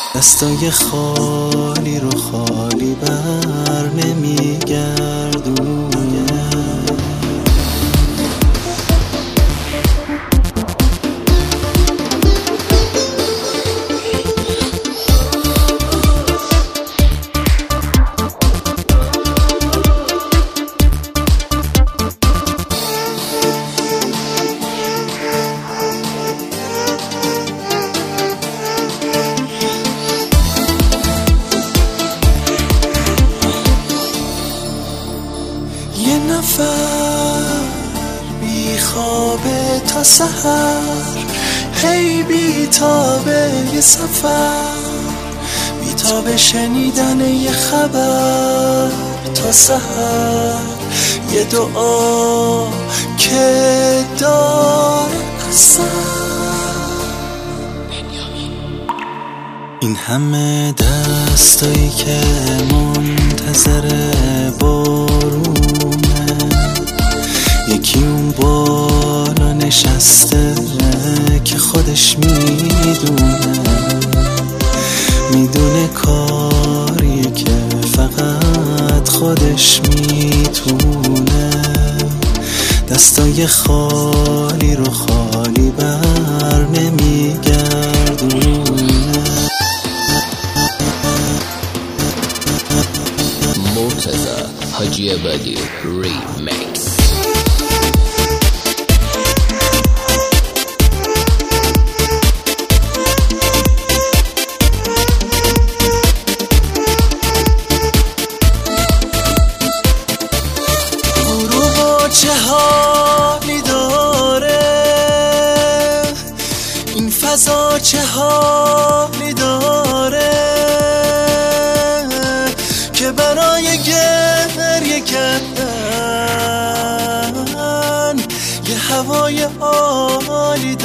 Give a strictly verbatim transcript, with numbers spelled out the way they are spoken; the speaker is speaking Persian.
دستای خالی رو خالی بر نمیگردونه. یه نفر بی خوابه تا سحر، هی بی تابه یه سفر، بی تابه شنیدن یه خبر تا سحر، یه دعا که داره اثر. این همه دستایی که منتظر بارونه، یکی اون بالا نشسته که خودش میدونه، میدونه کاریه که فقط خودش میتونه. دستای خالی رو خالی بر نمیگردونه. مرتضی حاجی عبادی ریمیکس. غروب چه حالی داره، این فضا چه حالی داره، که برای گریه کردن یه هوای عالی